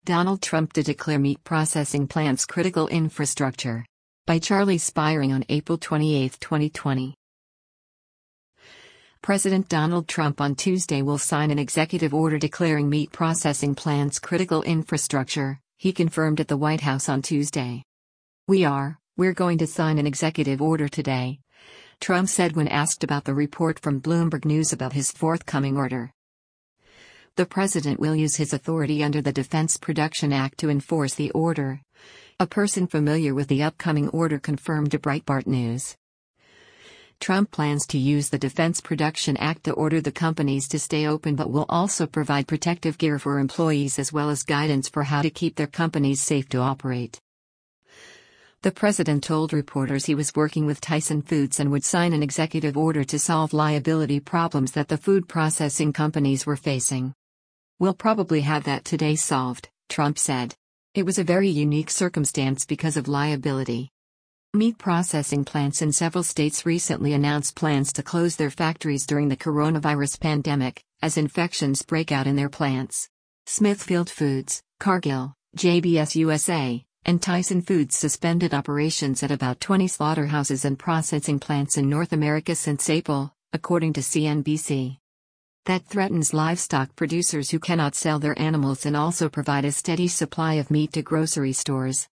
Donald Trump to declare meat processing plants critical infrastructure. By Charlie Spiring on April 28, 2020. President Donald Trump on Tuesday will sign an executive order declaring meat processing plants critical infrastructure, he confirmed at the White House on Tuesday. We're going to sign an executive order today," Trump said when asked about the report from Bloomberg News about his forthcoming order. The president will use his authority under the Defense Production Act to enforce the order. A person familiar with the upcoming order confirmed to Breitbart News. Trump plans to use the Defense Production Act to order the companies to stay open, but will also provide protective gear for employees as well as guidance for how to keep their companies safe to operate. The president told reporters he was working with Tyson Foods and would sign an executive order to solve liability problems that the food processing companies were facing. "We'll probably have that today solved," Trump said. "It was a very unique circumstance because of liability." Meat processing plants in several states recently announced plans to close their factories during the coronavirus pandemic, as infections break out in their plants. Smithfield Foods, Cargill, JBS USA, and Tyson Foods suspended operations at about 20 slaughterhouses and processing plants in North America since April, according to CNBC. That threatens livestock producers who cannot sell their animals and also provide a steady supply of meat to grocery stores.